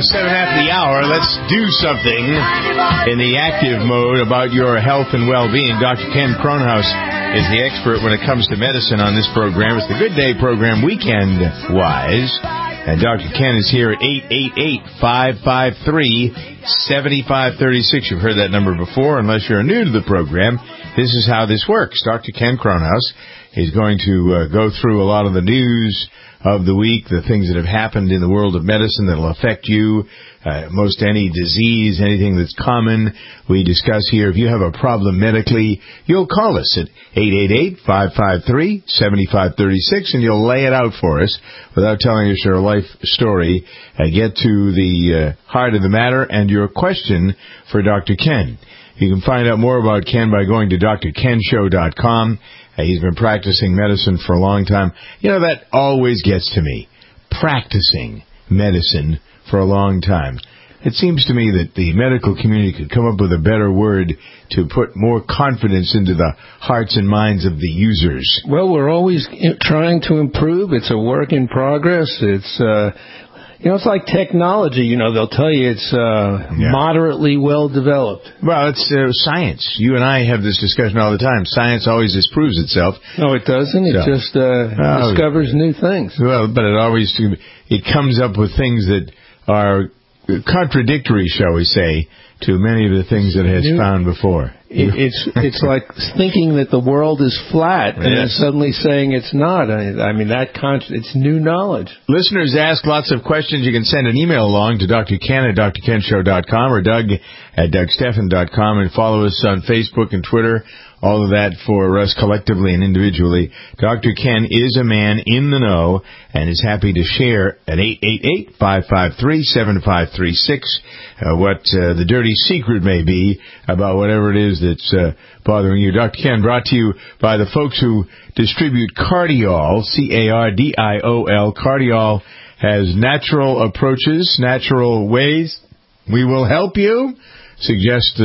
7 after the hour. Let's do something in the active mode about your health and well-being. Dr. Ken Kronhaus is the expert when it comes to medicine on this program. It's the Good Day program, Weekend-wise. And Dr. Ken is here at 888-553-7536. You've heard that number before. Unless you're new to the program, this is how this works. Dr. Ken Kronhaus is going to go through a lot of the news of the week, the things that have happened in the world of medicine that will affect you, most any disease, anything that's common, we discuss here. If you have a problem medically, you'll call us at 888-553-7536, and you'll lay it out for us without telling us your life story. Get to the heart of the matter and your question for Dr. Ken. You can find out more about Ken by going to drkenshow.com. He's been practicing medicine for a long time. You know, that always gets to me. Practicing medicine for a long time. It seems to me that the medical community could come up with a better word to put more confidence into the hearts and minds of the users. Well, we're always trying to improve. It's a work in progress. It's it's like technology. They'll tell you it's moderately well developed. Well, it's science. You and I have this discussion all the time. Science always disproves itself. No, it doesn't. It just discovers new things. Well, but it comes up with things that are contradictory, shall we say, to many of the things that it has found before. It's like thinking that the world is flat and then suddenly saying it's not. It's new knowledge. Listeners ask lots of questions. You can send an email along to Dr. Ken at drkenshow.com or Doug at dougstephan.com, and follow us on Facebook and Twitter. All of that for us collectively and individually. Dr. Ken is a man in the know and is happy to share at 888-553-7536 what the dirty secret may be about whatever it is that's bothering you. Dr. Ken, brought to you by the folks who distribute Cardiol, Cardiol. Cardiol has natural approaches, natural ways. We will help you. Suggest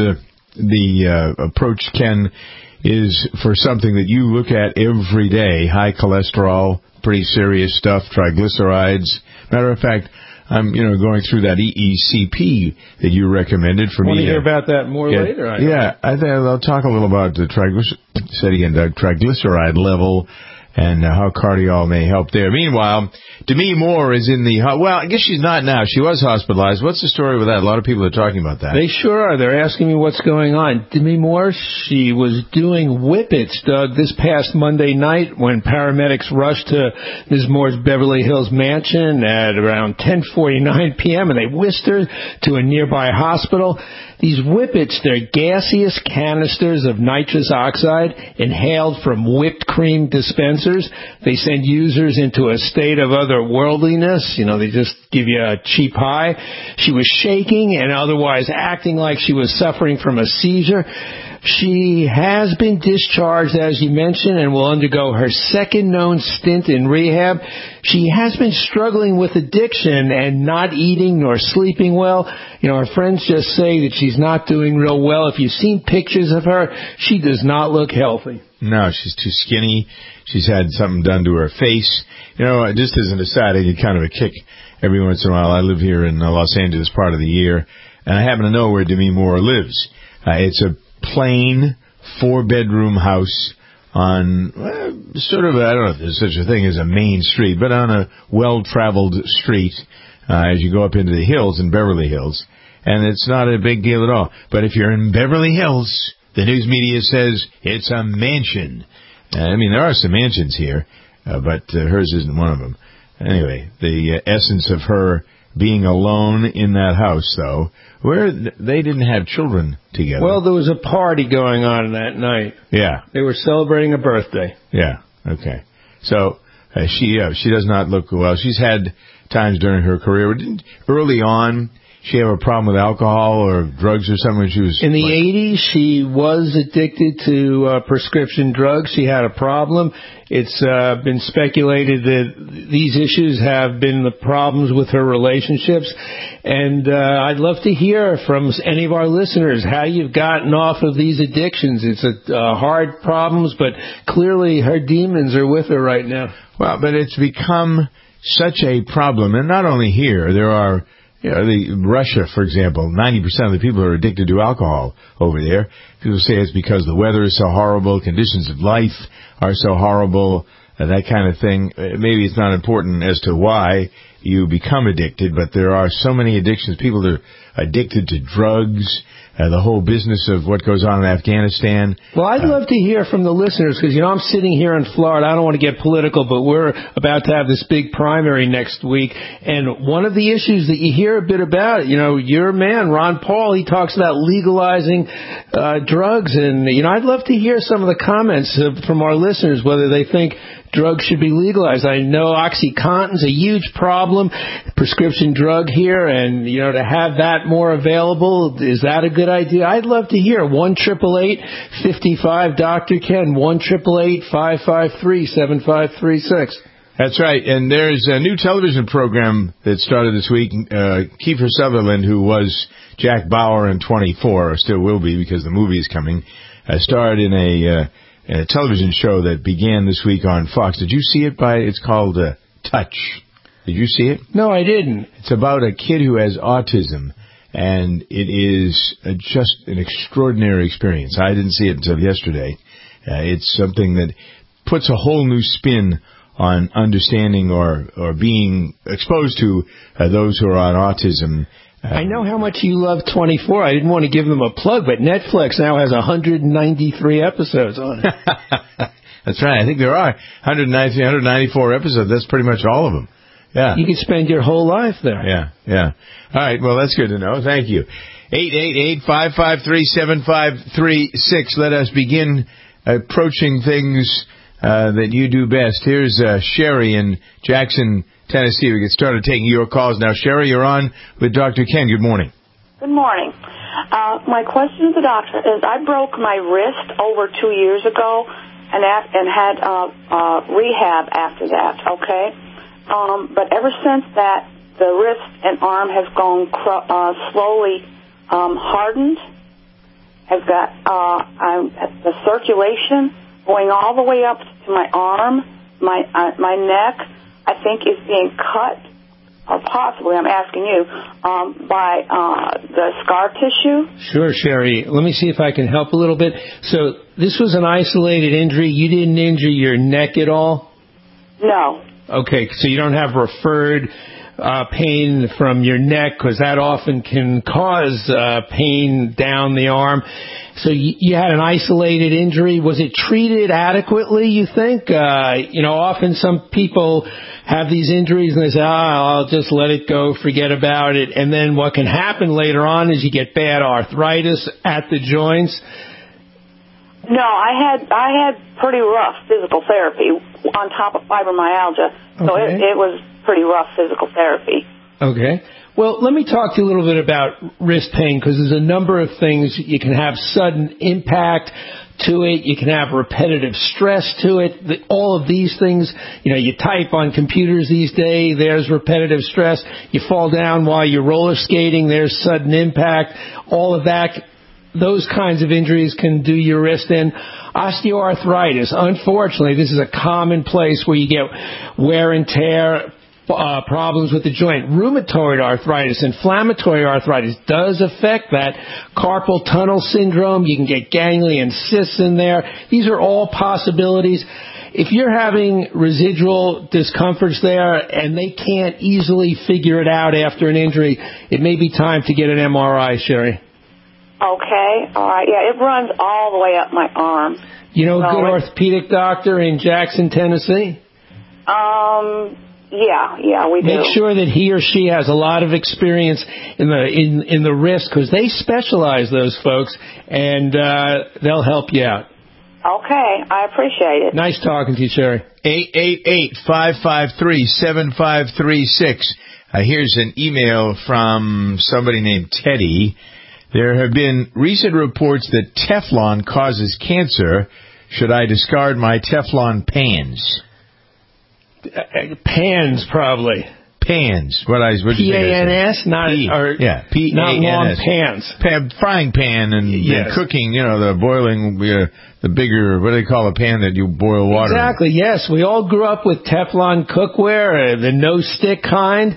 the approach, Ken, is for something that you look at every day. High cholesterol, pretty serious stuff, triglycerides. Matter of fact, I'm going through that EECP that you recommended for me. Want to hear about that more later? I think I'll talk a little about the triglyceride level and how Cardiol may help there. Meanwhile, Demi Moore is in the... Well, I guess she's not now. She was hospitalized. What's the story with that? A lot of people are talking about that. They sure are. They're asking me what's going on. Demi Moore, she was doing whippets, Doug, this past Monday night when paramedics rushed to Ms. Moore's Beverly Hills mansion at around 10:49 p.m., and they whisked her to a nearby hospital. These whippets, they're gaseous canisters of nitrous oxide inhaled from whipped cream dispensers. They send users into a state of otherworldliness. They just give you a cheap high. She was shaking and otherwise acting like she was suffering from a seizure. She has been discharged, as you mentioned, and will undergo her second known stint in rehab. She has been struggling with addiction and not eating nor sleeping well. Her friends just say that she's not doing real well. If you've seen pictures of her, she does not look healthy. No, she's too skinny. She's had something done to her face. Just as an aside, I get kind of a kick every once in a while. I live here in Los Angeles part of the year, and I happen to know where Demi Moore lives. It's a plain 4-bedroom house on I don't know if there's such a thing as a main street, but on a well-traveled street as you go up into the hills in Beverly Hills. And it's not a big deal at all. But if you're in Beverly Hills, the news media says it's a mansion. There are some mansions here, but hers isn't one of them. Anyway, the essence of her being alone in that house, though, where they didn't have children together. Well, there was a party going on that night. Yeah. They were celebrating a birthday. Yeah, okay. So she does not look well. She's had times during her career. Early on, she have a problem with alcohol or drugs or something when she was... In the 80s, she was addicted to prescription drugs. She had a problem. It's been speculated that these issues have been the problems with her relationships. And I'd love to hear from any of our listeners how you've gotten off of these addictions. It's hard problems, but clearly her demons are with her right now. Well, but it's become such a problem. And not only here, there are... Russia, for example, 90% of the people are addicted to alcohol over there. People say it's because the weather is so horrible, conditions of life are so horrible, that kind of thing. Maybe it's not important as to why you become addicted, but there are so many addictions. People are addicted to drugs, the whole business of what goes on in Afghanistan. Well, I'd love to hear from the listeners because, I'm sitting here in Florida. I don't want to get political, but we're about to have this big primary next week. And one of the issues that you hear a bit about, your man, Ron Paul, he talks about legalizing drugs. And, I'd love to hear some of the comments from our listeners, whether they think drugs should be legalized. I know OxyContin's a huge problem, prescription drug here, and, to have that more available, is that a good idea? I'd love to hear. 1-888-55 Dr. Ken, 1-888-553-7536. That's right, and there's a new television program that started this week. Kiefer Sutherland, who was Jack Bauer in 24, or still will be because the movie is coming, starred in a television show that began this week on Fox. Did you see it? It's called Touch. Did you see it? No, I didn't. It's about a kid who has autism, and it is just an extraordinary experience. I didn't see it until yesterday. It's something that puts a whole new spin on understanding or being exposed to those who are on autism. I know how much you love 24. I didn't want to give them a plug, but Netflix now has 193 episodes on it. That's right. I think there are 193, 194 episodes. That's pretty much all of them. Yeah. You could spend your whole life there. Yeah. All right. Well, that's good to know. Thank you. 888-553-7536. Let us begin approaching things that you do best. Here's Sherry in Jackson, Tennessee. We get started taking your calls now. Sherry, you're on with Dr. Ken. Good morning. Good morning. My question to the doctor is I broke my wrist over 2 years ago and had rehab after that, okay? But ever since that, the wrist and arm has gone slowly hardened, has got the circulation going all the way up to my arm, my neck, I think is being cut, or possibly, I'm asking you, by the scar tissue. Sure, Sherry. Let me see if I can help a little bit. So this was an isolated injury. You didn't injure your neck at all? No. Okay, so you don't have referred pain from your neck, because that often can cause pain down the arm. So you had an isolated injury. Was it treated adequately, you think? Often some people have these injuries and they say, I'll just let it go, forget about it. And then what can happen later on is you get bad arthritis at the joints. No, I had pretty rough physical therapy on top of fibromyalgia. So Okay. it was pretty rough physical therapy. Okay. Well, let me talk to you a little bit about wrist pain, because there's a number of things. You can have sudden impact to it. You can have repetitive stress to it. All of these things, you type on computers these days, there's repetitive stress. You fall down while you're roller skating, there's sudden impact. All of that, those kinds of injuries can do your wrist in. Osteoarthritis, unfortunately, this is a common place where you get wear and tear, problems with the joint. Rheumatoid arthritis, inflammatory arthritis does affect that. Carpal tunnel syndrome, you can get ganglion cysts in there. These are all possibilities. If you're having residual discomforts there and they can't easily figure it out after an injury, it may be time to get an MRI, Sherry. Okay, all right. Yeah, it runs all the way up my arm. You know a good orthopedic doctor in Jackson, Tennessee? Yeah, we do. Make sure that he or she has a lot of experience in the wrist, because they specialize, those folks, and they'll help you out. Okay, I appreciate it. Nice talking to you, Sherry. 888-553-7536. Here's an email from somebody named Teddy. There have been recent reports that Teflon causes cancer. Should I discard my Teflon pans? Pans, probably. Pans. What do you think? P-A-N-S? Not P-A-N-S. Not long pans. Frying pan and cooking, the boiling, the bigger, what do they call a pan that you boil water in? Exactly, yes. We all grew up with Teflon cookware, the no-stick kind.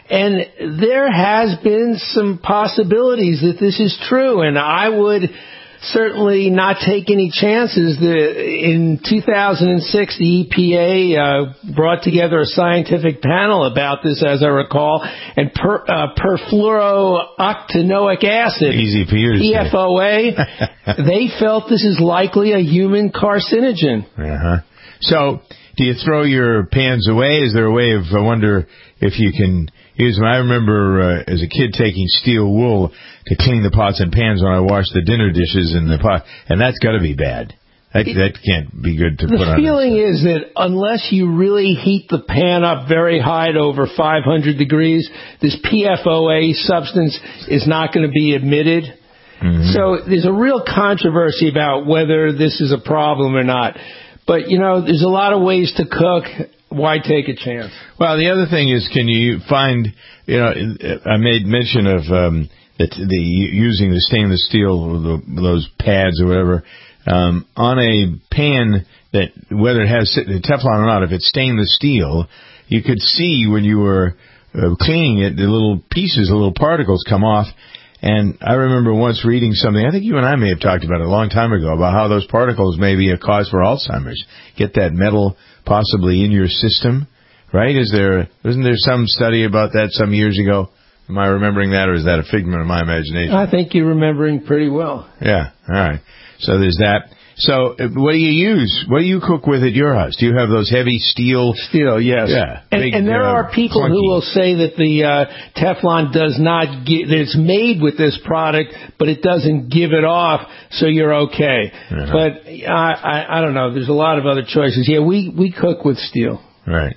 And there has been some possibilities that this is true, and I would certainly not take any chances. In 2006, the EPA brought together a scientific panel about this, as I recall, and perfluorooctanoic acid, easy for you to PFOA, they felt this is likely a human carcinogen. Uh-huh. So, do you throw your pans away? Is there a way of, I wonder if you can use them? I remember as a kid taking steel wool to clean the pots and pans when I washed the dinner dishes in the pot, and that's got to be bad. That can't be good to put on. The feeling is that unless you really heat the pan up very high to over 500 degrees, this PFOA substance is not going to be emitted. Mm-hmm. So there's a real controversy about whether this is a problem or not. But, there's a lot of ways to cook. Why take a chance? Well, the other thing is, can you find, I made mention of using the stainless steel, those pads or whatever, on a pan that, whether it has Teflon or not, if it's stainless steel, you could see when you were cleaning it, the little pieces, the little particles come off. And I remember once reading something, I think you and I may have talked about it a long time ago, about how those particles may be a cause for Alzheimer's. Get that metal possibly in your system, right? Wasn't there some study about that some years ago? Am I remembering that, or is that a figment of my imagination? I think you're remembering pretty well. Yeah, all right. So there's that. So what do you use? What do you cook with at your house? Do you have those heavy steel? Steel, yes. Yeah. And there are people clunky. who will say that the Teflon does not that it's made with this product, but it doesn't give it off, so you're okay. Uh-huh. But I don't know. There's a lot of other choices. Yeah, we cook with steel. Right.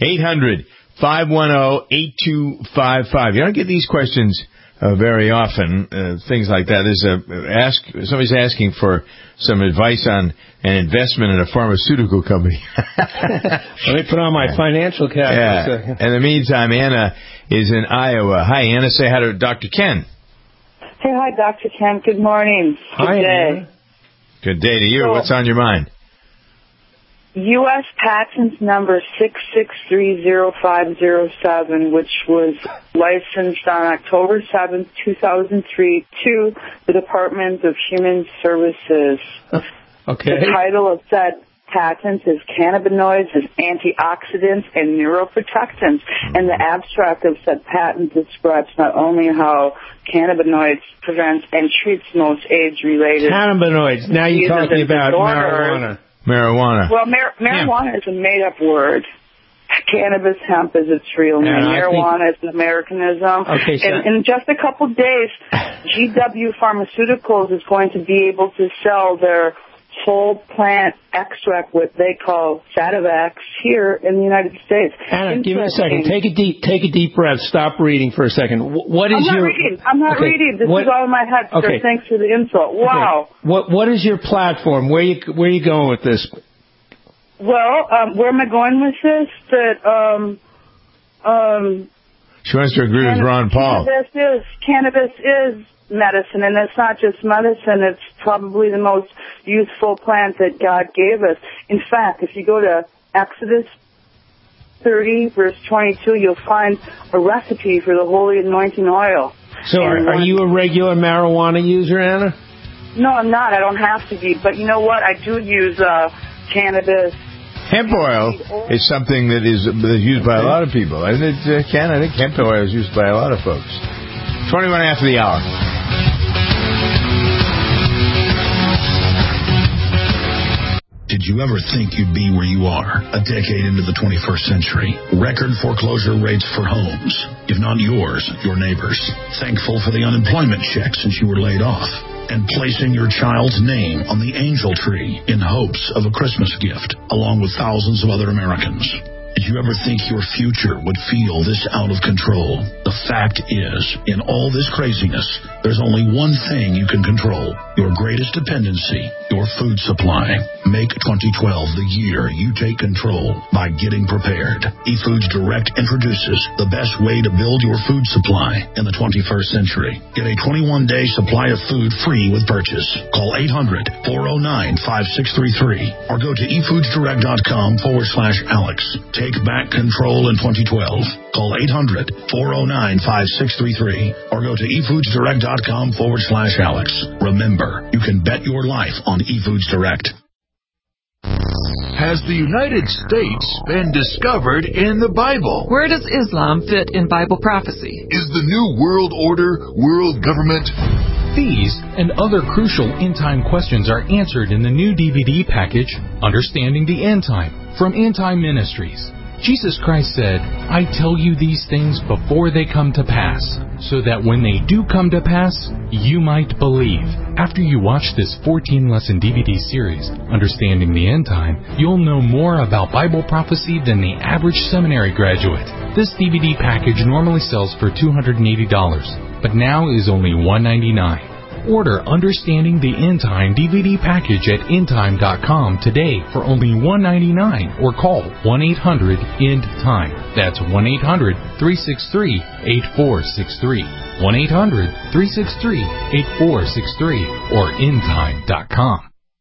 800-510-8255. You don't get these questions very often, things like that. Somebody's asking for some advice on an investment in a pharmaceutical company. Let me put on my financial cap for a second. In the meantime, Anna is in Iowa. Hi, Anna. Say hi to Dr. Ken. Hey, hi, Dr. Ken. Good morning. Hi, Good day. Anna. Good day to you. What's on your mind? U.S. patent number 6630507, which was licensed on October 7th, 2003, to the Department of Human Services. Okay. The title of said patent is Cannabinoids as Antioxidants and Neuroprotectants. And the abstract of said patent describes not only how cannabinoids prevents and treats most age-related... Cannabinoids. Now you're talking about marijuana. Marijuana. Well, marijuana is a made-up word. Cannabis, hemp is its real name. Marijuana is an Americanism. Okay, so in just a couple days, GW Pharmaceuticals is going to be able to sell their whole plant extract, what they call Sativex, here in the United States. Anna, give me a second. Take a deep breath. Stop reading for a second. I'm not reading. This is all in my head, sir. Okay. Thanks for the info. Wow. Okay. What is your platform? Where are you going with this? Well, where am I going with this? She wants to agree with Ron Paul. Cannabis is medicine, and it's not just medicine. It's probably the most useful plant that God gave us. In fact, if you go to Exodus 30, verse 22, you'll find a recipe for the holy anointing oil. So are you a regular marijuana user, Anna? No, I'm not. I don't have to be. But you know what? I do use cannabis. Hemp oil is something that is used by a lot of people. Isn't it, Ken? I think hemp oil is used by a lot of folks. 21 after the hour. Did you ever think you'd be where you are a decade into the 21st century? Record foreclosure rates for homes, if not yours, your neighbors. Thankful for the unemployment check since you were laid off. And placing your child's name on the angel tree in hopes of a Christmas gift, along with thousands of other Americans. Did you ever think your future would feel this out of control? The fact is, in all this craziness, there's only one thing you can control. Your greatest dependency, your food supply. Make 2012 the year you take control by getting prepared. eFoods Direct introduces the best way to build your food supply in the 21st century. Get a 21-day supply of food free with purchase. Call 800-409-5633 or go to efoodsdirect.com/Alex. Take back control in 2012. Call 800-409-5633 or go to efoodsdirect.com/Alex. Remember, you can bet your life on eFoods Direct. Has the United States been discovered in the Bible? Where does Islam fit in Bible prophecy? Is the New World Order world government? These and other crucial end-time questions are answered in the new DVD package, Understanding the End Time, from End Time Ministries. Jesus Christ said, "I tell you these things before they come to pass, so that when they do come to pass, you might believe." After you watch this 14-lesson DVD series, Understanding the End Time, you'll know more about Bible prophecy than the average seminary graduate. This DVD package normally sells for $280, but now is only $199. Order Understanding the End Time DVD package at endtime.com today for only $199 or call 1-800-END-TIME. That's 1-800-363-8463. 1-800-363-8463 or endtime.com.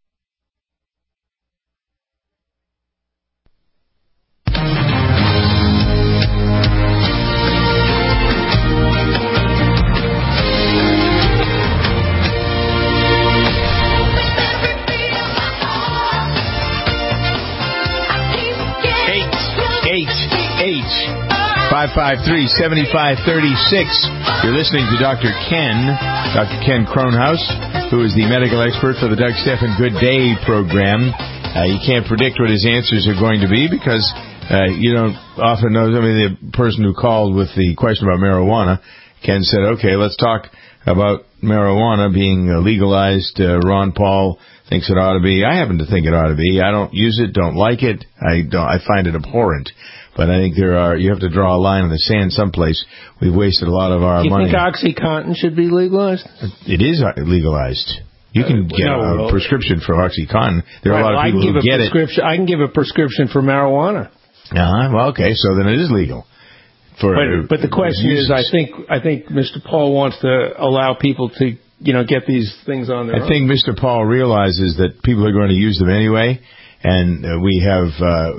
H553-7536. You're listening to Dr. Ken Kronhaus, who is the medical expert for the Doug Stephan Good Day program. You can't predict what his answers are going to be because you don't often know. I mean, the person who called with the question about marijuana, Ken said, "Okay, let's talk about marijuana being legalized." Ron Paul thinks it ought to be. I happen to think it ought to be. I don't use it, don't like it. I find it abhorrent. But I think you have to draw a line in the sand someplace. We've wasted a lot of our money. Do you think OxyContin should be legalized? It is legalized. You can get a prescription for OxyContin. There are a lot of people who get it. I can give a prescription for marijuana. Well, okay, so then it is legal. But the question is, I think Mr. Paul wants to allow people to, get these things on their own. I think Mr. Paul realizes that people are going to use them anyway. And we have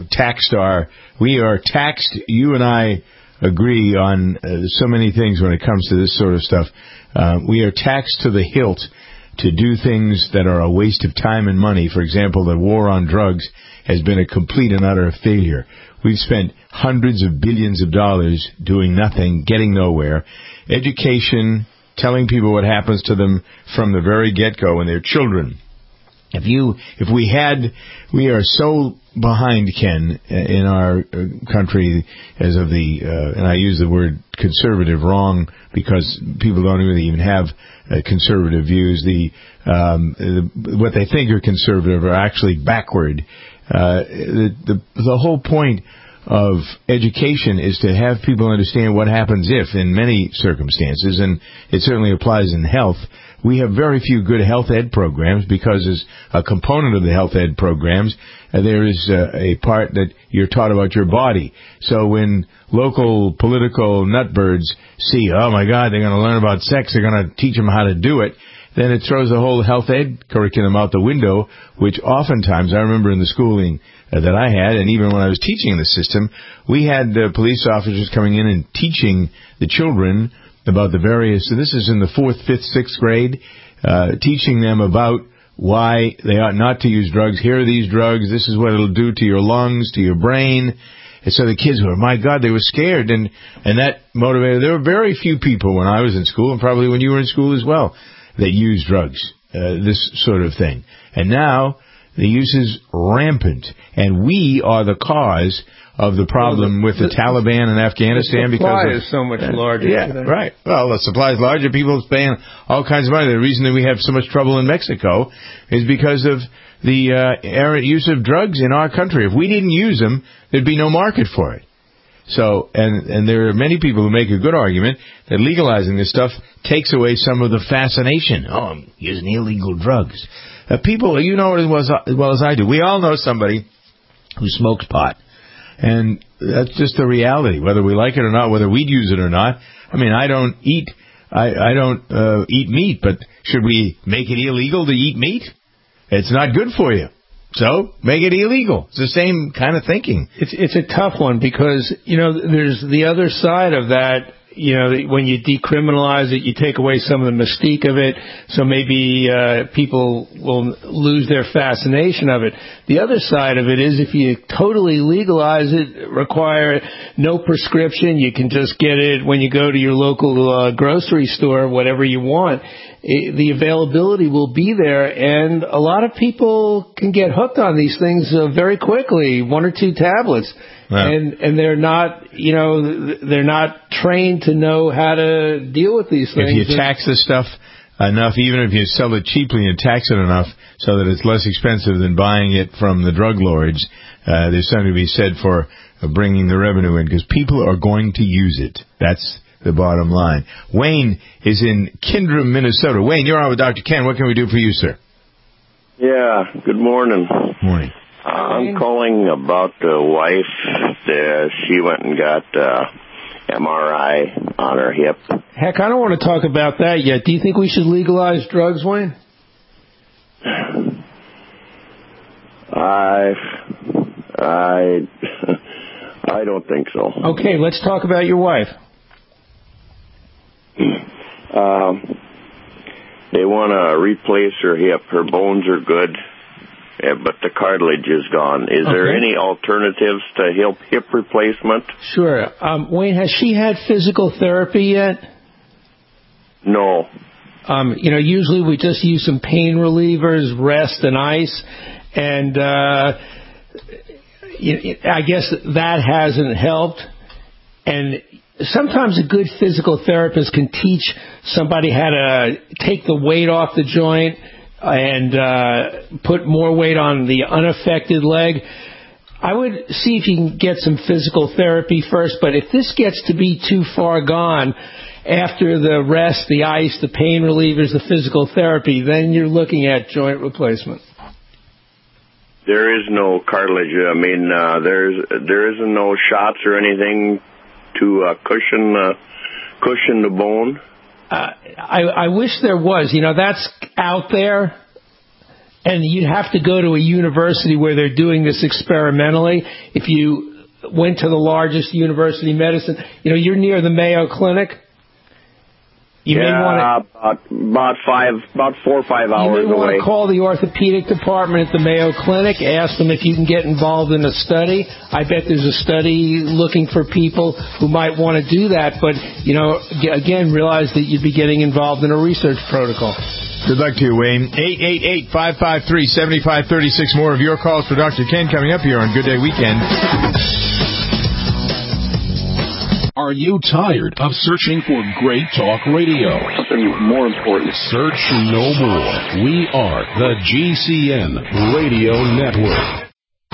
you and I agree on so many things when it comes to this sort of stuff. We are taxed to the hilt to do things that are a waste of time and money. For example, the war on drugs has been a complete and utter failure. We've spent hundreds of billions of dollars doing nothing, getting nowhere. Education, telling people what happens to them from the very get-go when they're children. We are so behind, Ken, in our country as of and I use the word conservative wrong because people don't really even have conservative views. What they think are conservative are actually backward. The whole point of education is to have people understand what happens if, in many circumstances, and it certainly applies in health. We have very few good health ed programs because as a component of the health ed programs, there is a part that you're taught about your body. So when local political nutbirds see, oh my God, they're going to learn about sex, they're going to teach them how to do it, then it throws the whole health ed curriculum out the window, which oftentimes, I remember in the schooling that I had, and even when I was teaching in the system, we had police officers coming in and teaching the children about the various, so this is in the 4th, 5th, 6th grade, teaching them about why they ought not to use drugs. Here are these drugs. This is what it'll do to your lungs, to your brain. And so the kids were, my God, they were scared. And that motivated. There were very few people when I was in school, and probably when you were in school as well, that used drugs, this sort of thing. And now the use is rampant. And we are the cause of the problem with the Taliban in Afghanistan. The supply is so much larger. Yeah, today. Right. Well, the supply is larger. People are paying all kinds of money. The reason that we have so much trouble in Mexico is because of the errant use of drugs in our country. If we didn't use them, there'd be no market for it. So, and there are many people who make a good argument that legalizing this stuff takes away some of the fascination. Oh, I'm using illegal drugs. People, you know it as well as I do. We all know somebody who smokes pot. And that's just the reality, whether we like it or not, whether we'd use it or not. I mean, I don't eat meat, but should we make it illegal to eat meat? It's not good for you. So make it illegal. It's the same kind of thinking. It's a tough one because, there's the other side of that. When you decriminalize it, you take away some of the mystique of it, so maybe people will lose their fascination of it. The other side of it is if you totally legalize it, require no prescription, you can just get it when you go to your local grocery store, whatever you want. The availability will be there, and a lot of people can get hooked on these things very quickly, 1 or 2 tablets. Wow. And they're not, they're not trained to know how to deal with these things. If you tax this stuff enough, even if you sell it cheaply and tax it enough so that it's less expensive than buying it from the drug lords, there's something to be said for bringing the revenue in, because people are going to use it. That's the bottom line. Wayne is in Kindrum, Minnesota. Wayne, you're on with Dr. Ken. What can we do for you, sir? Yeah, good morning. Morning. I'm calling about the wife. She went and got MRI on her hip. Heck, I don't want to talk about that yet. Do you think we should legalize drugs, Wayne? I don't think so. Okay, let's talk about your wife. They want to replace her hip. Her bones are good, but the cartilage is gone. Is there any alternatives to hip replacement? Sure. Wayne, has she had physical therapy yet? No. Usually we just use some pain relievers, rest and ice, and I guess that hasn't helped. And sometimes a good physical therapist can teach somebody how to take the weight off the joint and put more weight on the unaffected leg. I would see if you can get some physical therapy first, but if this gets to be too far gone after the rest, the ice, the pain relievers, the physical therapy, then you're looking at joint replacement. There is no cartilage. I mean, there isn't no shots or anything to cushion the bone. I wish there was. That's out there, and you'd have to go to a university where they're doing this experimentally. If you went to the largest university of medicine, you're near the Mayo Clinic. You may want about 4 or 5 hours away. You may want to call the orthopedic department at the Mayo Clinic, ask them if you can get involved in a study. I bet there's a study looking for people who might want to do that, but, again, realize that you'd be getting involved in a research protocol. Good luck to you, Wayne. 888-553-7536. More of your calls for Dr. Ken coming up here on Good Day Weekend. Are you tired of searching for great talk radio? Something more important. Search no more. We are the GCN Radio Network.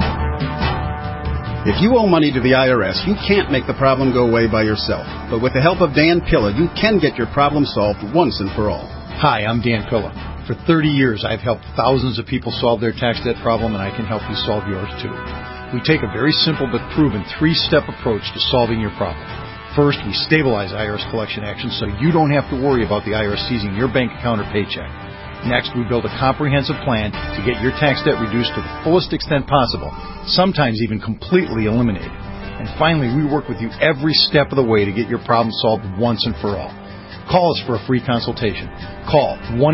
If you owe money to the IRS, you can't make the problem go away by yourself. But with the help of Dan Pilla, you can get your problem solved once and for all. Hi, I'm Dan Pilla. For 30 years, I've helped thousands of people solve their tax debt problem, and I can help you solve yours too. We take a very simple but proven 3-step approach to solving your problem. First, we stabilize IRS collection actions so you don't have to worry about the IRS seizing your bank account or paycheck. Next, we build a comprehensive plan to get your tax debt reduced to the fullest extent possible, sometimes even completely eliminated. And finally, we work with you every step of the way to get your problem solved once and for all. Call us for a free consultation. Call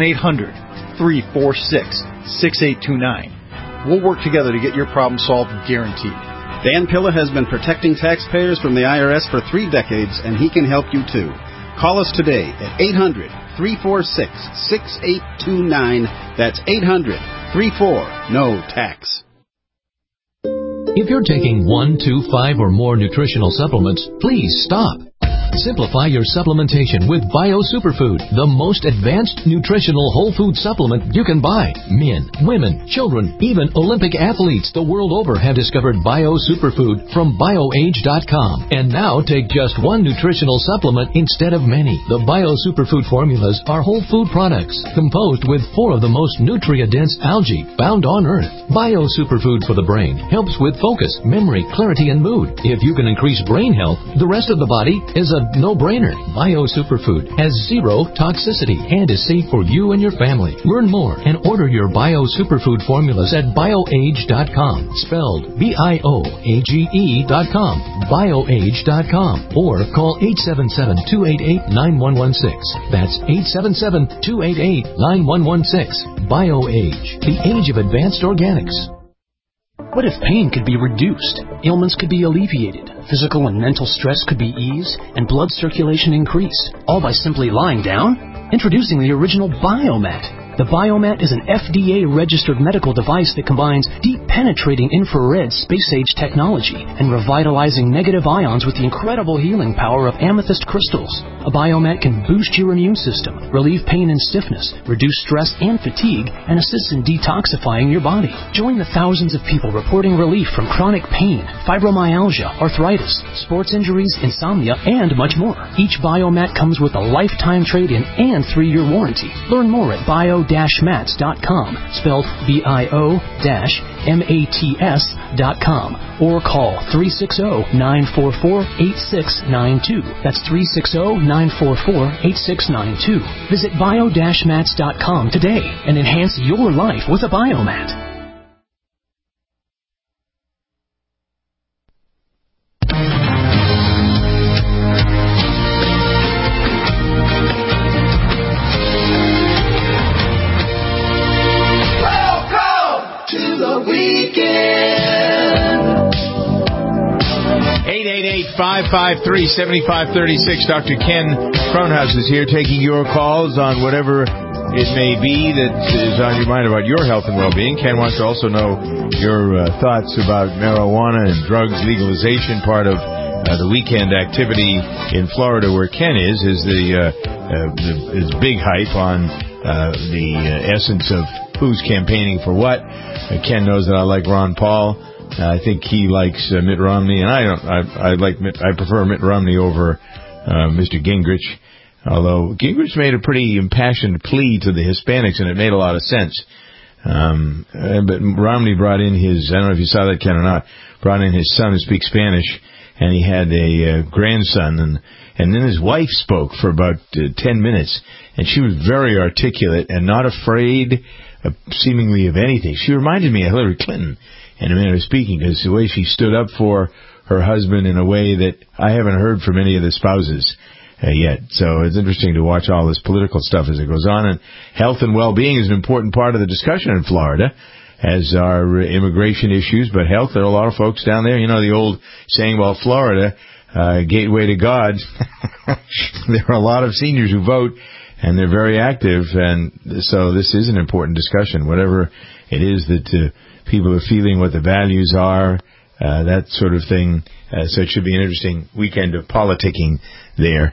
1-800-346-6829. We'll work together to get your problem solved, guaranteed. Dan Pilla has been protecting taxpayers from the IRS for 3 decades, and he can help you too. Call us today at 800-346-6829. That's 800-34-NO-TAX. If you're taking 1, 2, 5, or more nutritional supplements, please stop. Simplify your supplementation with Bio Superfood, the most advanced nutritional whole food supplement you can buy. Men, women, children, even Olympic athletes the world over have discovered Bio Superfood from BioAge.com. And now take just one nutritional supplement instead of many. The Bio Superfood formulas are whole food products composed with 4 of the most nutrient-dense algae found on Earth. Bio Superfood for the brain helps with focus, memory, clarity, and mood. If you can increase brain health, the rest of the body is a no-brainer. Bio Superfood has zero toxicity and is safe for you and your family. Learn more and order your Bio Superfood formulas at bioage.com, spelled BIOAGE.com, bioage.com, or call 877-288-9116. That's 877-288-9116. BioAge, the age of advanced organics. What if pain could be reduced, ailments could be alleviated, physical and mental stress could be eased, and blood circulation increased, all by simply lying down? Introducing the original Biomat. The Biomat is an FDA-registered medical device that combines deep penetrating infrared space-age technology and revitalizing negative ions with the incredible healing power of amethyst crystals. A Biomat can boost your immune system, relieve pain and stiffness, reduce stress and fatigue, and assist in detoxifying your body. Join the thousands of people reporting relief from chronic pain, fibromyalgia, arthritis, sports injuries, insomnia, and much more. Each Biomat comes with a lifetime trade-in and 3-year warranty. Learn more at bio-mats.com, spelled bio-mats.com, or call 360-944-8692. That's 360-944-8692. Visit bio-mats.com today and enhance your life with a Biomat. Weekend. 888-553-7536. Dr. Ken Cronhaus is here taking your calls on whatever it may be that is on your mind about your health and well-being. Ken wants to also know your thoughts about marijuana and drugs legalization. Part of the weekend activity in Florida where Ken is the big hype on the essence of who's campaigning for what. Ken knows that I like Ron Paul. I think he likes Mitt Romney, and I prefer Mitt Romney over Mr. Gingrich. Although Gingrich made a pretty impassioned plea to the Hispanics, and it made a lot of sense. But Romney brought in his, I don't know if you saw that, Ken, or not, brought in his son who speaks Spanish, and he had a grandson, and then his wife spoke for about 10 minutes, and she was very articulate and not afraid seemingly of anything. She reminded me of Hillary Clinton in a manner of speaking, because the way she stood up for her husband in a way that I haven't heard from any of the spouses yet. So it's interesting to watch all this political stuff as it goes on. And health and well-being is an important part of the discussion in Florida, as are immigration issues. But health, there are a lot of folks down there. You know the old saying, well, Florida, gateway to God. There are a lot of seniors who vote, and they're very active, and so this is an important discussion. Whatever it is that people are feeling, what the values are, that sort of thing. So it should be an interesting weekend of politicking there.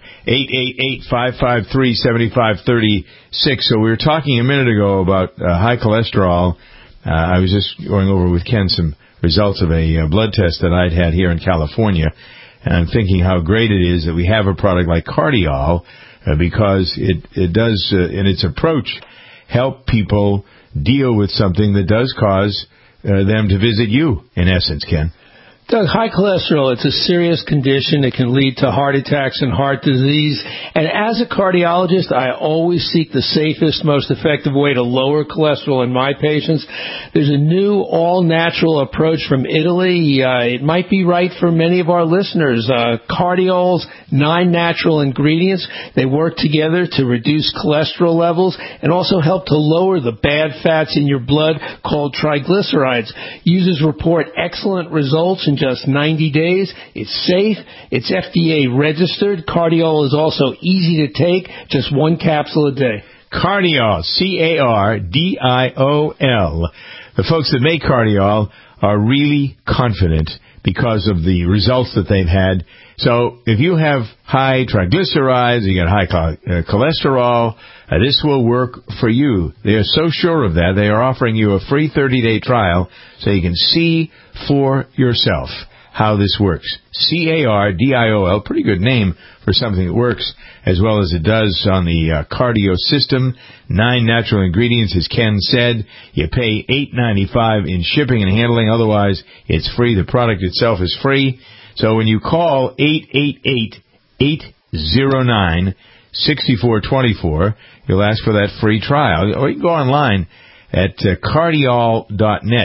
888-553-7536. So we were talking a minute ago about high cholesterol. I was just going over with Ken some results of a blood test that I'd had here in California, and I'm thinking how great it is that we have a product like Cardiol, because it does, in its approach, help people deal with something that does cause them to visit you, in essence, Ken. Doug, high cholesterol, it's a serious condition. It can lead to heart attacks and heart disease. And as a cardiologist, I always seek the safest, most effective way to lower cholesterol in my patients. There's a new all-natural approach from Italy. It might be right for many of our listeners. Cardiol's 9 natural ingredients. They work together to reduce cholesterol levels and also help to lower the bad fats in your blood called triglycerides. Users report excellent results in just 90 days. It's safe. It's FDA registered. Cardiol is also easy to take, just 1 capsule a day. Cardiol, C-A-R-D-I-O-L. The folks that make Cardiol are really confident because of the results that they've had. So if you have high triglycerides, you got high cholesterol, this will work for you. They are so sure of that, they are offering you a free 30-day trial so you can see for yourself how this works. C-A-R-D-I-O-L, pretty good name for something that works as well as it does on the cardio system. 9 natural ingredients, as Ken said. You pay $8.95 in shipping and handling. Otherwise, it's free. The product itself is free. So when you call 888-888 809-6424. You'll ask for that free trial. Or you can go online at cardiol.net,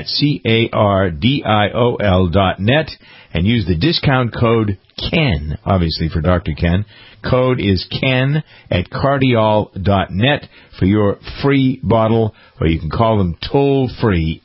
CARDIOL.net, and use the discount code KEN, obviously for Dr. Ken. Code is KEN at cardiol.net for your free bottle, or you can call them toll-free,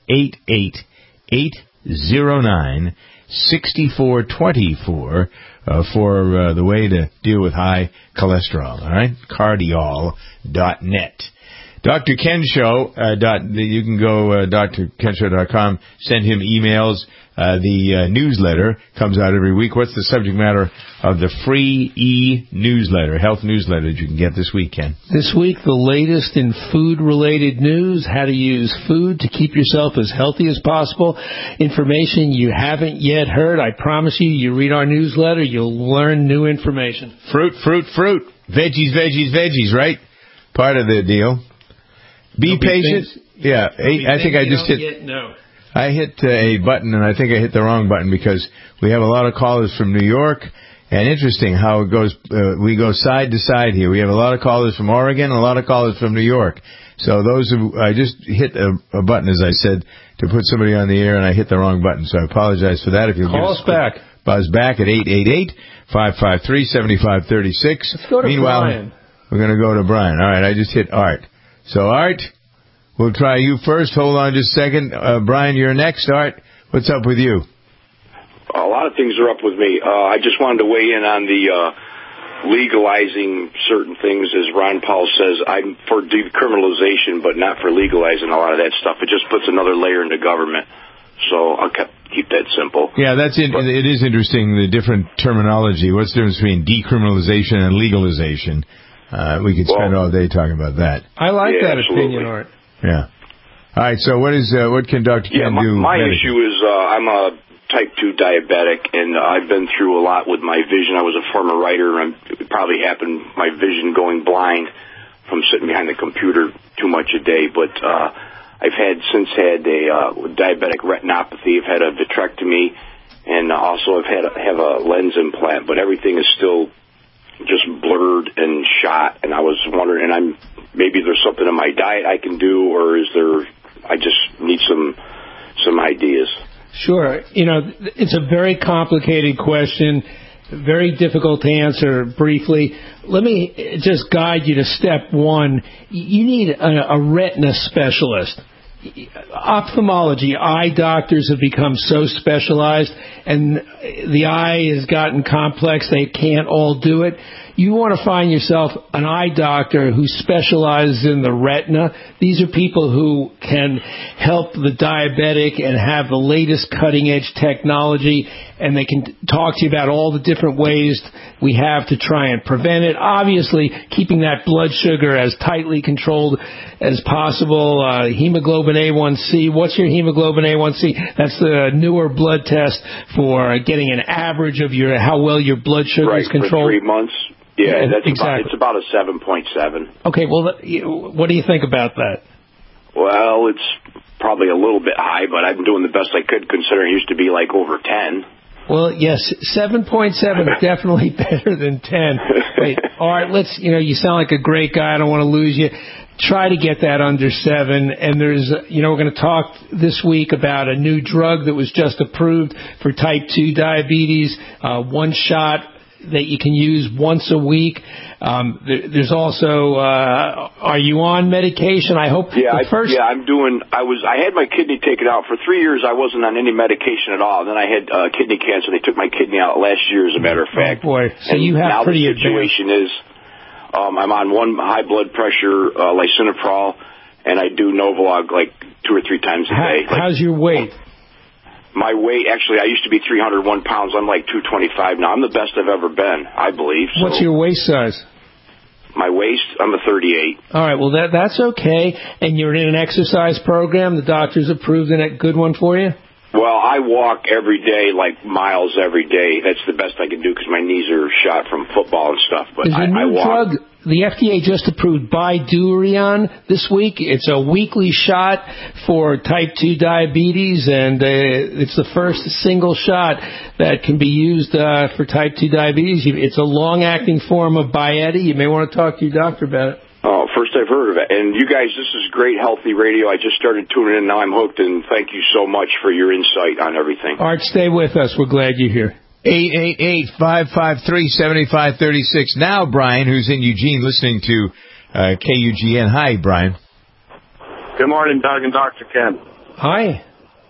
888-809-6424 for the way to deal with high cholesterol, all right? Cardiol.net. Dr. Ken Show, you can go drkenshow.com, send him emails. The newsletter comes out every week. What's the subject matter of the free e-newsletter, health newsletter that you can get this week, Ken? This week, the latest in food-related news, how to use food to keep yourself as healthy as possible, information you haven't yet heard. I promise you, you read our newsletter, you'll learn new information. Fruit. Veggies, right? Part of the deal. Be patient. Yeah, I think I just hit... No. I hit a button, and I think I hit the wrong button because we have a lot of callers from New York, and interesting how it goes. We go side to side here. We have a lot of callers from Oregon and a lot of callers from New York. So I just hit a button, as I said, to put somebody on the air, and I hit the wrong button. So I apologize for that. If you'll call us back. Buzz back at 888-553-7536. Let's go to Brian. We're going to go to Brian. All right, I just hit Art. So, Art, we'll try you first. Hold on just a second. Brian, you're next. Art, what's up with you? A lot of things are up with me. I just wanted to weigh in on the legalizing certain things. As Ron Paul says, I'm for decriminalization, but not for legalizing a lot of that stuff. It just puts another layer into government. So I'll keep that simple. Yeah, that's it. It is interesting, the different terminology. What's the difference between decriminalization and legalization? We could spend all day talking about that. I like that absolutely. opinion, Art. Yeah. All right, so what can Dr. Ken do? My issue is I'm a type 2 diabetic, and I've been through a lot with my vision. I was a former writer, and it probably happened, my vision going blind from sitting behind the computer too much a day. But I've since had a diabetic retinopathy. I've had a vitrectomy, and also have a lens implant, but everything is still just blurred and shot, and I was wondering, and maybe there's something in my diet I can do, or I just need some ideas. Sure. It's a very complicated question, very difficult to answer briefly. Let me just guide you to step one. You need a retina specialist. Ophthalmology, eye doctors have become so specialized, and the eye has gotten complex. They can't all do it. You want to find yourself an eye doctor who specializes in the retina. These are people who can help the diabetic and have the latest cutting-edge technology, and they can talk to you about all the different ways we have to try and prevent it. Obviously, keeping that blood sugar as tightly controlled as possible. Hemoglobin A1C. What's your hemoglobin A1C? That's the newer blood test for getting an average of how well your blood sugar is controlled. For 3 months. Yeah, that's exactly. It's about a 7.7. Okay, well, what do you think about that? Well, it's probably a little bit high, but I've been doing the best I could considering it used to be like over 10. Well, yes, 7.7 is definitely better than 10. Wait, all right, you sound like a great guy. I don't want to lose you. Try to get that under 7. And there's, we're going to talk this week about a new drug that was just approved for type 2 diabetes, one shot that you can use once a week. There's also, are you on medication? I hope. Yeah, I'm doing. I had my kidney taken out for 3 years. I wasn't on any medication at all. Then I had kidney cancer. They took my kidney out last year, as a matter of fact. Oh boy! So you have pretty advanced. Now the situation is, I'm on one high blood pressure lisinoprol, and I do Novolog like 2 or 3 times a day. How's your weight? My weight, actually, I used to be 301 pounds. I'm like 225 now. I'm the best I've ever been, I believe. So. What's your waist size? My waist, I'm a 38. All right, well, that's okay. And you're in an exercise program? The doctor's approved a good one for you? Well, I walk every day, like miles every day. That's the best I can do because my knees are shot from football and stuff. But I walk. the FDA just approved Bydureon this week. It's a weekly shot for type 2 diabetes, and it's the first single shot that can be used for type 2 diabetes. It's a long-acting form of Byetta. You may want to talk to your doctor about it. Oh, first I've heard of it. And you guys, this is great, healthy radio. I just started tuning in. Now I'm hooked, and thank you so much for your insight on everything. Art, stay with us. We're glad you're here. 888-553-7536. Now, Brian, who's in Eugene, listening to KUGN. Hi, Brian. Good morning, Doug and Dr. Ken. Hi.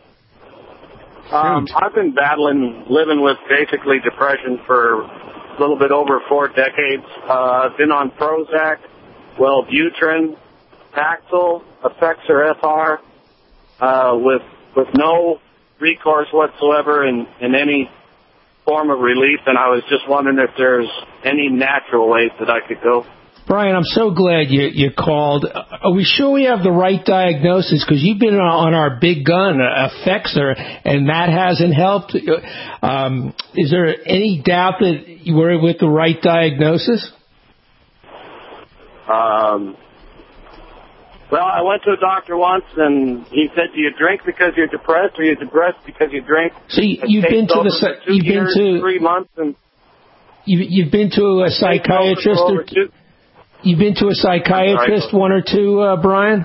I've been living with basically depression for a little bit over 4 decades. I've been on Prozac, Wellbutrin, Paxil, Effexor FR, with no recourse whatsoever in any form of relief, and I was just wondering if there's any natural ways that I could go. Brian, I'm so glad you called. Are we sure we have the right diagnosis? Because you've been on our big gun, Effexor, and that hasn't helped. Is there any doubt that you were with the right diagnosis? Well, I went to a doctor once, and he said, "Do you drink because you're depressed, or are you depressed because you drink?" So you've been to 3 months, and you've been to a psychiatrist. You've been to a psychiatrist, one or two, Brian?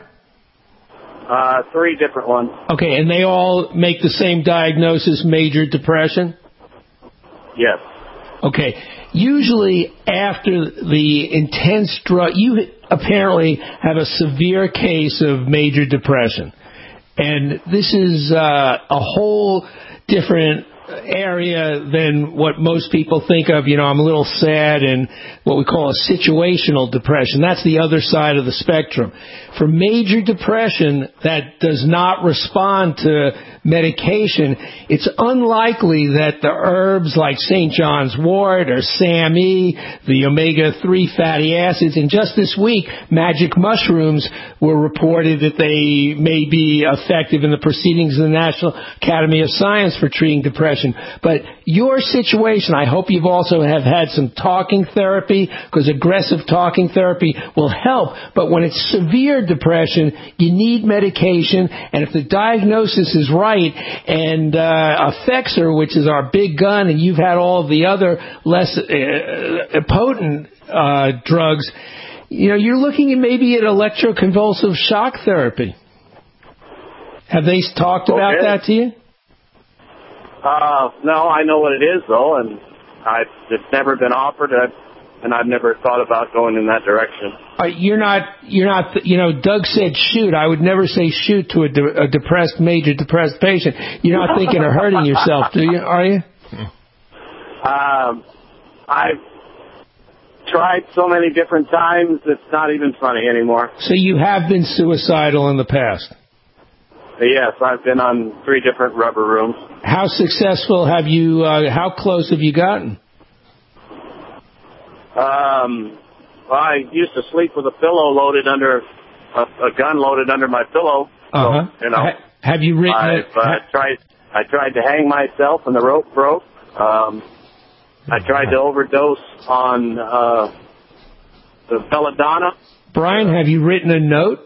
3 different ones. Okay, and they all make the same diagnosis: major depression. Yes. Okay. Usually after the intense drug, you apparently have a severe case of major depression. And this is a whole different area than what most people think of. You know, I'm a little sad, and what we call a situational depression. That's the other side of the spectrum. For major depression that does not respond to medication, it's unlikely that the herbs like St. John's wort or SAMe, the omega-3 fatty acids, and just this week, magic mushrooms were reported that they may be effective in the proceedings of the National Academy of Science for treating depression. But your situation, I hope you've also have had some talking therapy, because aggressive talking therapy will help. But when it's severe depression, you need medication, and if the diagnosis is right, and Effexor, which is our big gun, and you've had all of the other less potent drugs, you know, you're looking at maybe at electroconvulsive shock therapy. Have they talked about that to you? No, I know what it is, though, and it's never been offered, and I've never thought about going in that direction. You're not, you know, Doug said shoot. I would never say shoot to a major depressed patient. You're not thinking of hurting yourself, do you? Are you? I've tried so many different times, it's not even funny anymore. So you have been suicidal in the past? Yes, I've been on 3 different rubber rooms. How successful have you, how close have you gotten? I used to sleep with a pillow loaded under, a gun loaded under my pillow. So, you know. Have you written it? I tried to hang myself and the rope broke. I tried to overdose on, the belladonna. Brian, have you written a note?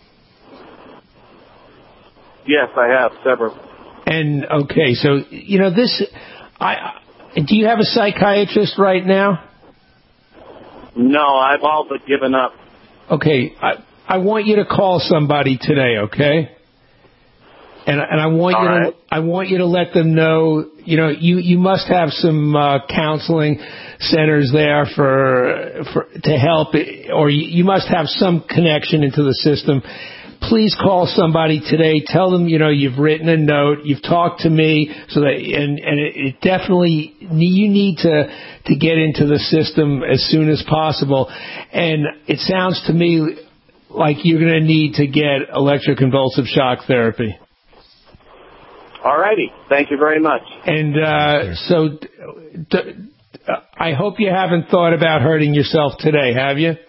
Yes, I have several. And okay, so you know this. Do you have a psychiatrist right now? No, I've all but given up. Okay, I want you to call somebody today, okay? And I want you to let them know. You know, you must have some counseling centers there to help, or you must have some connection into the system. Please call somebody today. Tell them, you know, you've written a note, you've talked to me, so that and it definitely you need to get into the system as soon as possible. And it sounds to me like you're going to need to get electroconvulsive shock therapy. All righty. Thank you very much. And I hope you haven't thought about hurting yourself today, have you?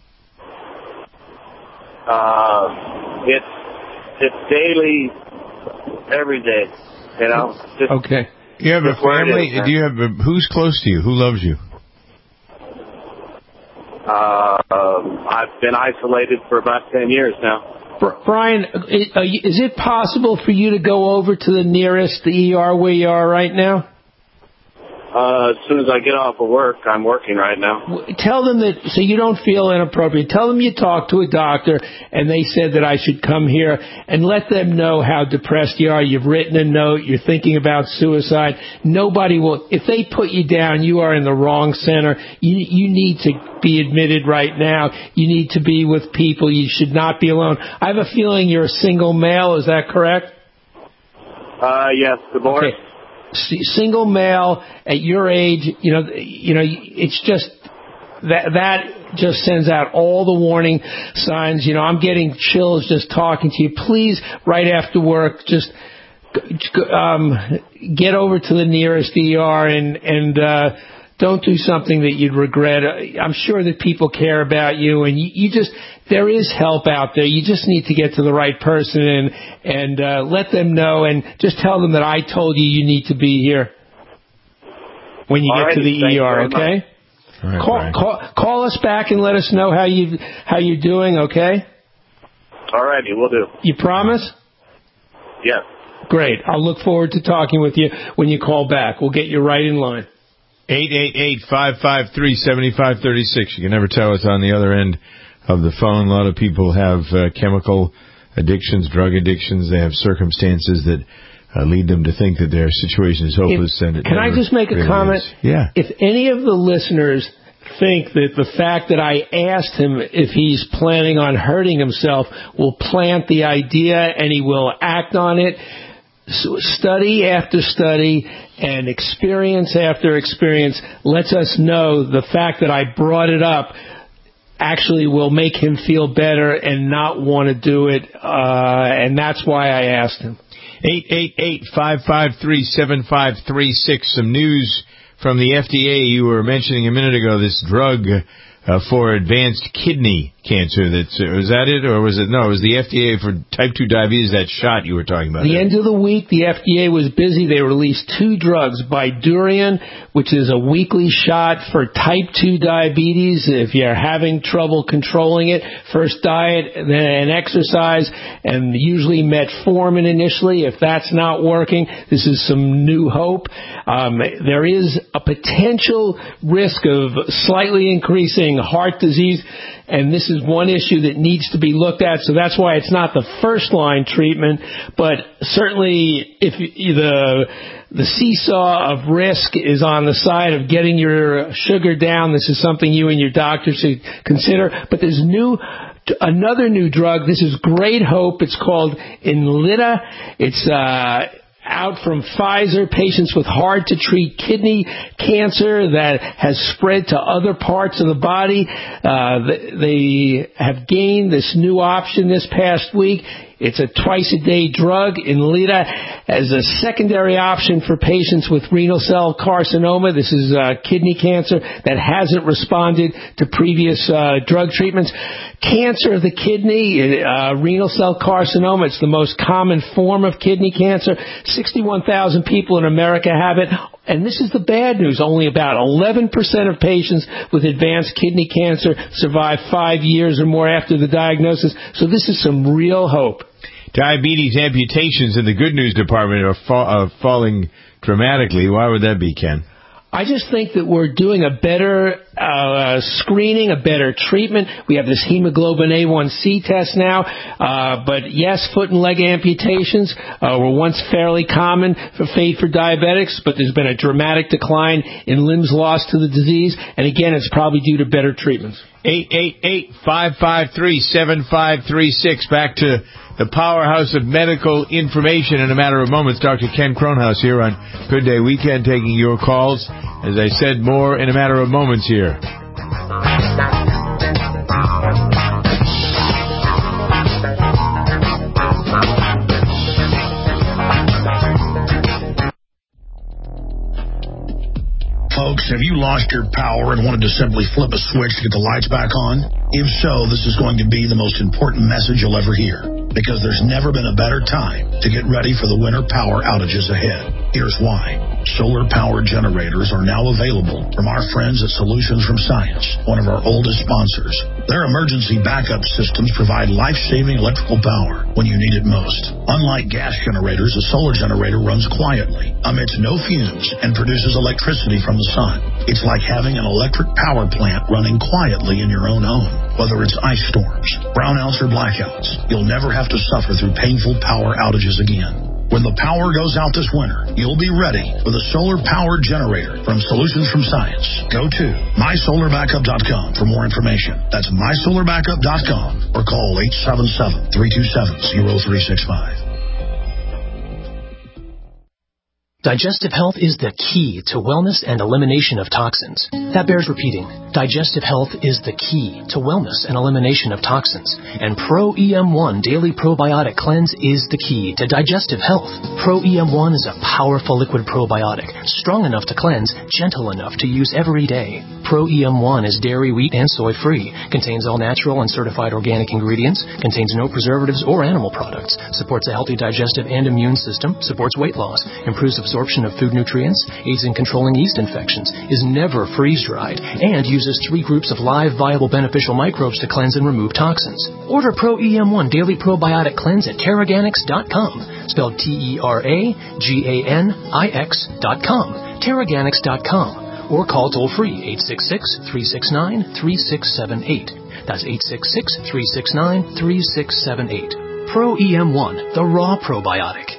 It's daily, every day, you know. Okay. You have a family? Do you have who's close to you? Who loves you? I've been isolated for about 10 years now. Brian, is it possible for you to go over to the nearest ER where you are right now? As soon as I get off of work, I'm working right now. Tell them that, so you don't feel inappropriate. Tell them you talked to a doctor and they said that I should come here, and let them know how depressed you are. You've written a note. You're thinking about suicide. Nobody will, if they put you down, you are in the wrong center. You need to be admitted right now. You need to be with people. You should not be alone. I have a feeling you're a single male. Is that correct? Yes, divorced. Okay. Single male at your age, it's just that just sends out all the warning signs. I'm getting chills just talking to you. Please, right after work, just get over to the nearest ER and don't do something that you'd regret. I'm sure that people care about you, and there is help out there. You just need to get to the right person and let them know, and just tell them that I told you need to be here when you get to the ER, okay? Right, call us back and let us know how you're doing, okay? All righty, we'll do. You promise? Yes. Great. I'll look forward to talking with you when you call back. We'll get you right in line. 888-553-7536. You can never tell what's on the other end of the phone. A lot of people have chemical addictions, drug addictions. They have circumstances that lead them to think that their situation is hopeless. Can I just make a comment? Yeah. If any of the listeners think that the fact that I asked him if he's planning on hurting himself will plant the idea and he will act on it, study after study and experience after experience lets us know the fact that I brought it up actually will make him feel better and not want to do it, and that's why I asked him. 888-553-7536. Some news from the FDA. You were mentioning a minute ago this drug for advanced kidney cancer. Was that it, or was it? No, it was the FDA for type 2 diabetes, that shot you were talking about. The end of the week, the FDA was busy. They released 2 drugs, Bydureon, which is a weekly shot for type 2 diabetes. If you're having trouble controlling it, first diet, then exercise, and usually metformin initially. If that's not working, this is some new hope. There is a potential risk of slightly increasing heart disease, and this is one issue that needs to be looked at, so that's why it's not the first-line treatment, but certainly if the seesaw of risk is on the side of getting your sugar down, this is something you and your doctor should consider. But there's another new drug. This is great hope. It's called Inlyta. It's out from Pfizer. Patients with hard-to-treat kidney cancer that has spread to other parts of the body. They have gained this new option this past week. It's a twice-a-day drug, Inlyta, as a secondary option for patients with renal cell carcinoma. This is kidney cancer that hasn't responded to previous drug treatments. Cancer of the kidney, renal cell carcinoma, it's the most common form of kidney cancer. 61,000 people in America have it. And this is the bad news. Only about 11% of patients with advanced kidney cancer survive 5 years or more after the diagnosis. So this is some real hope. Diabetes amputations in the good news department are falling dramatically. Why would that be, Ken? I just think that we're doing a better screening, a better treatment. We have this hemoglobin A1C test now. But yes, foot and leg amputations were once fairly common for diabetics, but there's been a dramatic decline in limbs lost to the disease. And again, it's probably due to better treatments. 888-553-7536. Back to the powerhouse of medical information in a matter of moments. Dr. Ken Kronhaus here on Good Day Weekend, taking your calls. As I said, more in a matter of moments here. Folks, have you lost your power and wanted to simply flip a switch to get the lights back on? If so, this is going to be the most important message you'll ever hear, because there's never been a better time to get ready for the winter power outages ahead. Here's why. Solar-powered generators are now available from our friends at Solutions from Science, one of our oldest sponsors. Their emergency backup systems provide life-saving electrical power when you need it most. Unlike gas generators, a solar generator runs quietly, emits no fumes, and produces electricity from the sun. It's like having an electric power plant running quietly in your own home. Whether it's ice storms, brownouts, or blackouts, you'll never have to suffer through painful power outages again. When the power goes out this winter, you'll be ready with a solar-powered generator from Solutions from Science. Go to mysolarbackup.com for more information. That's mysolarbackup.com or call 877-327-0365. Digestive health is the key to wellness and elimination of toxins. That bears repeating. Digestive health is the key to wellness and elimination of toxins. And Pro EM1 Daily Probiotic Cleanse is the key to digestive health. Pro EM1 is a powerful liquid probiotic, strong enough to cleanse, gentle enough to use every day. Pro EM1 is dairy, wheat, and soy free, contains all natural and certified organic ingredients, contains no preservatives or animal products, supports a healthy digestive and immune system, supports weight loss, improves absorption of food nutrients, aids in controlling yeast infections, is never freeze-dried, and uses 3 groups of live, viable, beneficial microbes to cleanse and remove toxins. Order Pro EM1 Daily Probiotic Cleanse at Teraganix.com, spelled Teraganix.com, Teraganix.com, or call toll-free 866-369-3678. That's 866-369-3678. Pro EM1, the raw probiotic.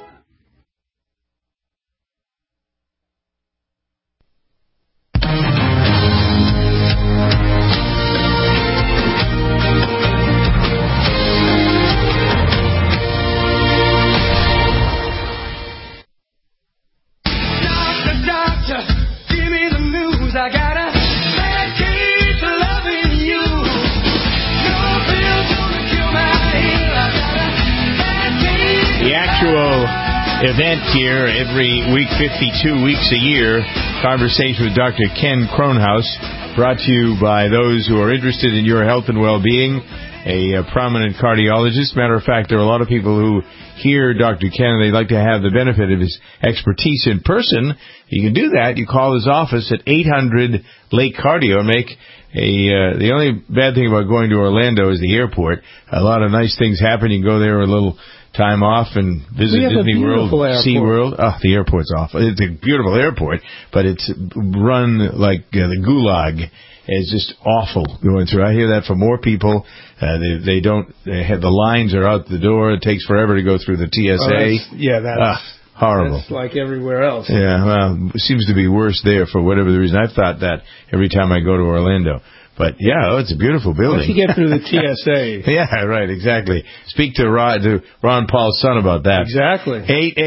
Event here every week, 52 weeks a year. Conversation with Dr. Ken Kronhaus, brought to you by those who are interested in your health and well-being, a prominent cardiologist. Matter of fact, there are a lot of people who hear Dr. Ken and they'd like to have the benefit of his expertise in person. You can do that. You call his office at 800 Lake Cardio. The only bad thing about going to Orlando is the airport. A lot of nice things happen. You can go there a little time off and visit Disney World, SeaWorld. Oh, the airport's awful. It's a beautiful airport, but it's run like the Gulag. It's just awful going through. I hear that from more people. They have the lines are out the door. It takes forever to go through the TSA. That's horrible. That's like everywhere else. Yeah, well, it seems to be worse there for whatever the reason. I've thought that every time I go to Orlando. But, yeah, it's a beautiful building. Once you get through the TSA. Yeah, right, exactly. Speak to Ron Paul's son about that. Exactly.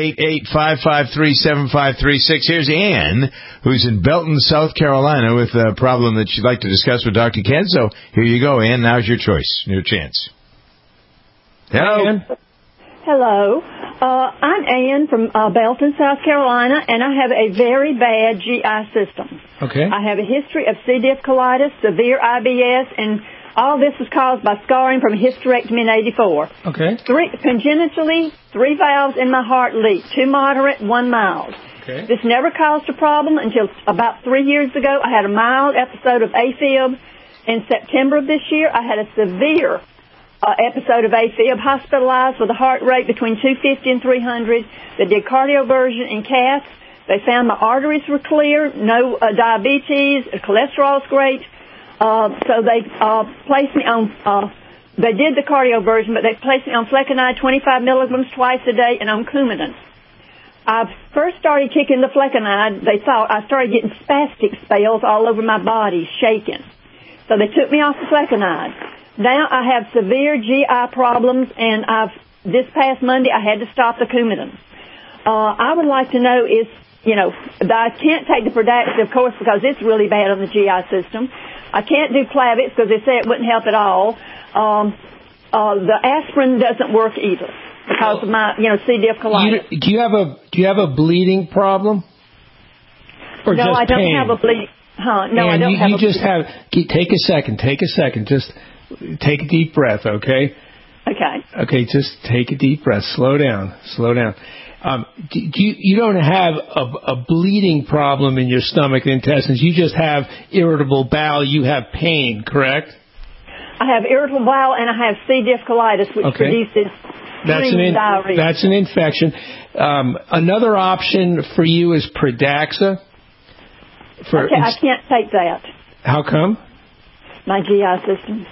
888-553-7536. Here's Ann, who's in Belton, South Carolina, with a problem that she'd like to discuss with Dr. Ken. So here you go, Ann. Now's your choice, your chance. Hello. Hi, Ann. Hello. I'm Ann from Belton, South Carolina, and I have a very bad GI system. Okay. I have a history of C. diff colitis, severe IBS, and all this was caused by scarring from a hysterectomy in 84. Okay. Congenitally, 3 valves in my heart leak, 2 moderate, 1 mild. Okay. This never caused a problem until about 3 years ago. I had a mild episode of AFib. In September of this year, I had a severe episode of AFib, hospitalized with a heart rate between 250 and 300. They did cardioversion and cath. They found my arteries were clear, no diabetes, cholesterol's great. So they placed me on, they did the cardioversion, but they placed me on flecainide 25 milligrams twice a day and on Coumadin. I first started kicking the flecainide. They thought I started getting spastic spells all over my body, shaking. So they took me off the flecainide. Now I have severe GI problems, and this past Monday I had to stop the Coumadin. I would like to know I can't take the Pradaxa, of course, because it's really bad on the GI system. I can't do Plavix because they say it wouldn't help at all. The aspirin doesn't work either because of my, C. diff colitis. Do you have a bleeding problem? Or no, just I don't pain? have a bleeding. No, I don't have a bleeding. Take a second. Just take a deep breath, okay? Okay. Okay, just take a deep breath. Slow down. You don't have a bleeding problem in your stomach and intestines. You just have irritable bowel. You have pain, correct? I have irritable bowel and I have C. diff colitis, which produces diarrhea. That's an infection. Another option for you is Pradaxa. I can't take that. How come? My GI system.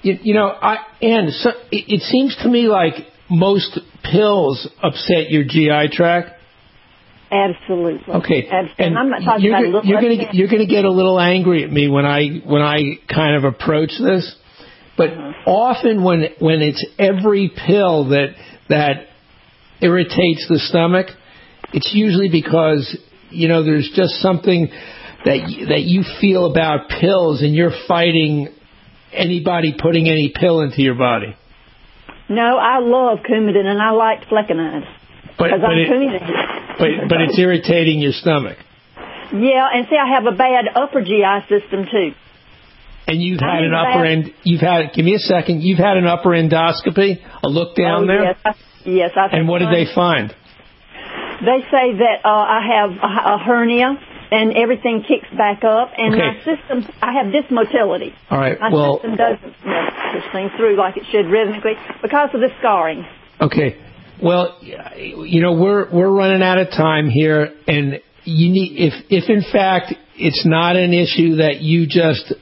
It seems to me like most pills upset your GI tract. Absolutely. Okay. Absolutely. And I'm not talking about a little. You're going to get a little angry at me when I kind of approach this, but often when it's every pill that irritates the stomach, it's usually because there's just something that you feel about pills, and you're fighting anybody putting any pill into your body. No, I love Coumadin and I like Flecainide. But it's irritating your stomach. Yeah, and see, I have a bad upper GI system too. And you've had an upper end. Give me a second. You've had an upper endoscopy, a look down there. Yes. And what did they find? They say that I have a hernia. And everything kicks back up, and my system, I have dysmotility. All right, my system doesn't push things through like it should rhythmically because of the scarring. Okay, well, we're running out of time here, and you need, if in fact it's not an issue that you just,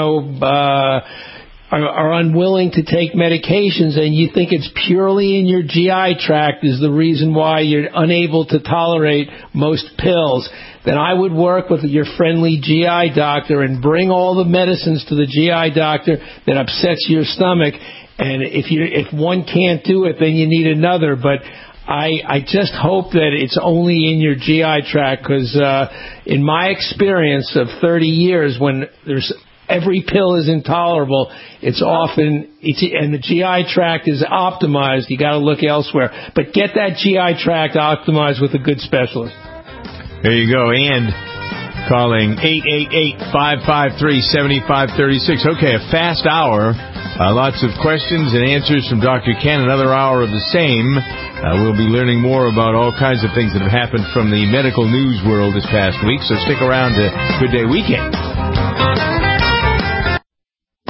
are unwilling to take medications and you think it's purely in your GI tract is the reason why you're unable to tolerate most pills, then I would work with your friendly GI doctor and bring all the medicines to the GI doctor that upsets your stomach. And if one can't do it, then you need another. But I just hope that it's only in your GI tract, because in my experience of 30 years, when every pill is intolerable, and the GI tract is optimized, you got to look elsewhere. But get that GI tract optimized with a good specialist. There you go. And calling 888-553-7536. Okay, a fast hour. Lots of questions and answers from Dr. Ken. Another hour of the same. We'll be learning more about all kinds of things that have happened from the medical news world this past week. So stick around to Good Day Weekend.